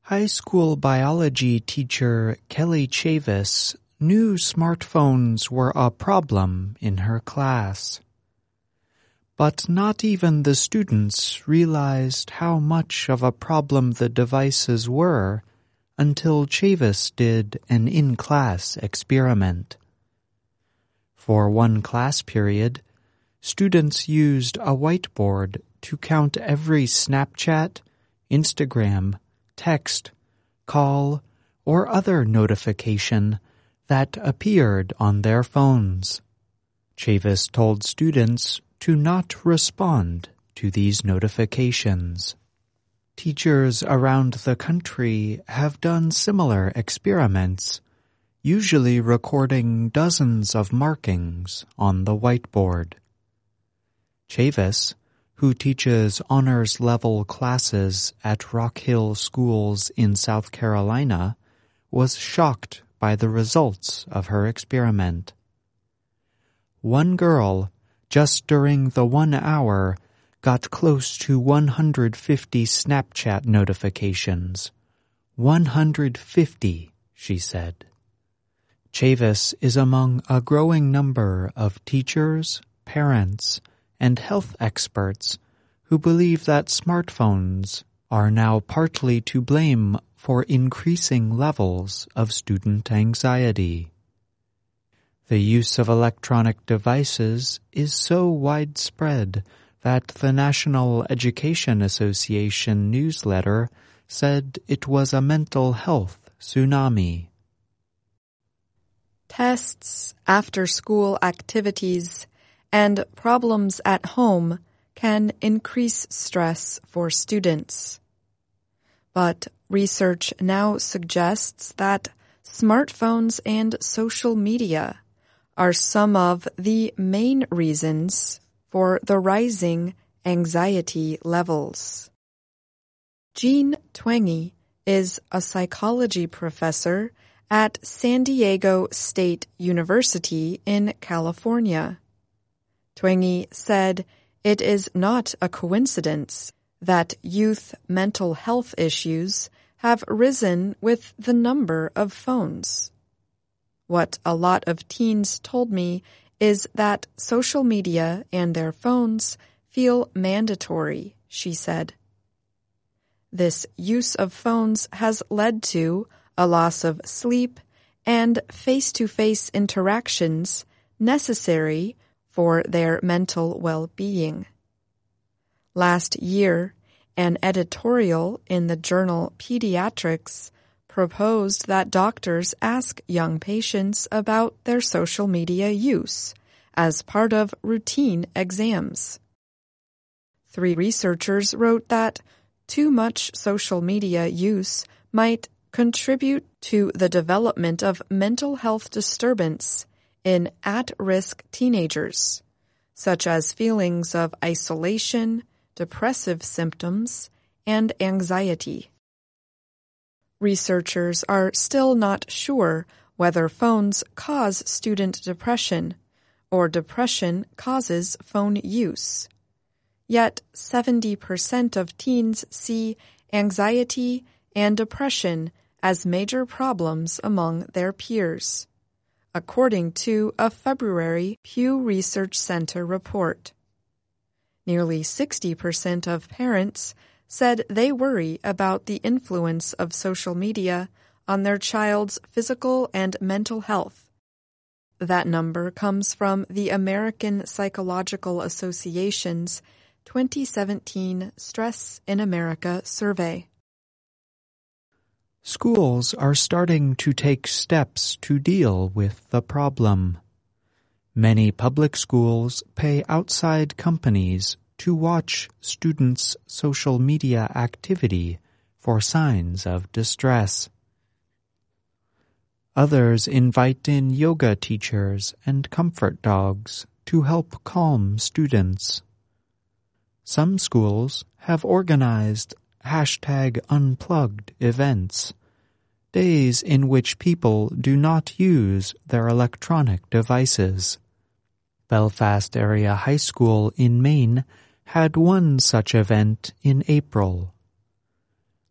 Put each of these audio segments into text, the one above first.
High school biology teacher Kelly Chavis knew smartphones were a problem in her class. But not even the students realized how much of a problem the devices were until Chavis did an in-class experiment. For one class period, students used a whiteboard to count every Snapchat, Instagram, text, call, or other notification that appeared on their phones. Chavis told students to not respond to these notifications. Teachers around the country have done similar experiments, usually recording dozens of markings on the whiteboard. Chavis, who teaches honors-level classes at Rock Hill Schools in South Carolina, was shocked by the results of her experiment. One girl, just during the 1 hour, got close to 150 Snapchat notifications. 150, she said. Chavis is among a growing number of teachers, parents, and health experts who believe that smartphones are now partly to blame for increasing levels of student anxiety. The use of electronic devices is so widespread that the National Education Association newsletter said it was a mental health tsunami. Tests, after-school activities, and problems at home can increase stress for students. But research now suggests that smartphones and social media are some of the main reasons for the rising anxiety levels. Jean Twenge is a psychology professor at San Diego State University in California. Twenge said it is not a coincidence that youth mental health issues have risen with the number of phones. What a lot of teens told me is that social media and their phones feel mandatory, she said. This use of phones has led to a loss of sleep and face-to-face interactions necessary for their mental well-being. Last year, an editorial in the journal Pediatrics proposed that doctors ask young patients about their social media use as part of routine exams. 3 researchers wrote that too much social media use might contribute to the development of mental health disturbance in at-risk teenagers, such as feelings of isolation, depressive symptoms, and anxiety. Researchers are still not sure whether phones cause student depression or depression causes phone use. Yet 70% of teens see anxiety and depression as major problems among their peers, according to a February Pew Research Center report. Nearly 60% of parents said they worry about the influence of social media on their child's physical and mental health. That number comes from the American Psychological Association's 2017 Stress in America survey. Schools are starting to take steps to deal with the problem. Many public schools pay outside companies to watch students' social media activity for signs of distress. Others invite in yoga teachers and comfort dogs to help calm students. Some schools have organized #Unplugged events, days in which people do not use their electronic devices. Belfast Area High School in Maine had one such event in April.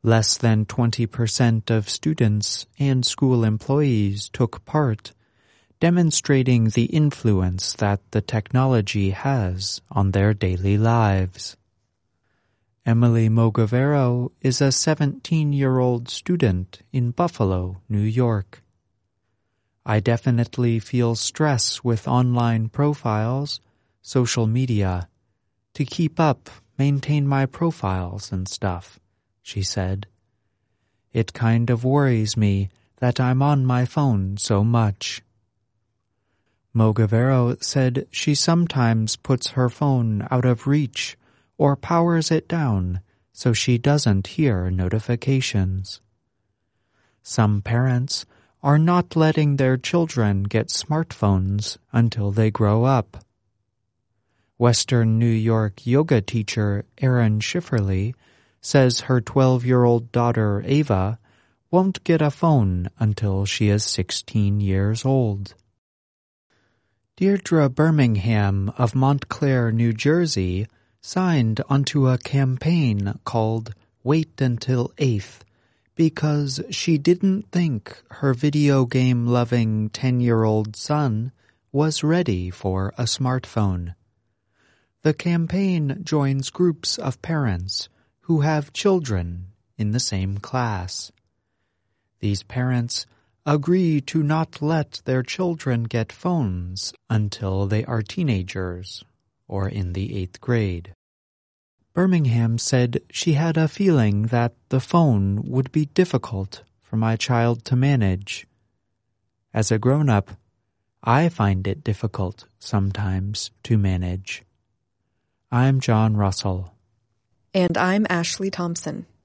Less than 20% of students and school employees took part, demonstrating the influence that the technology has on their daily lives. Emily Mogavero is a 17-year-old student in Buffalo, New York. I definitely feel stress with online profiles, social media, to keep up, maintain my profiles and stuff, she said. It kind of worries me that I'm on my phone so much. Mogavero said she sometimes puts her phone out of reach or powers it down so she doesn't hear notifications. Some parents are not letting their children get smartphones until they grow up. Western New York yoga teacher Erin Schifferly says her 12-year-old daughter Ava won't get a phone until she is 16 years old. Deirdre Birmingham of Montclair, New Jersey, signed onto a campaign called Wait Until 8th because she didn't think her video game-loving 10-year-old son was ready for a smartphone. The campaign joins groups of parents who have children in the same class. These parents agree to not let their children get phones until they are teenagers or in the 8th grade. Birmingham said she had a feeling that the phone would be difficult for my child to manage. As a grown-up, I find it difficult sometimes to manage. I'm John Russell. And I'm Ashley Thompson.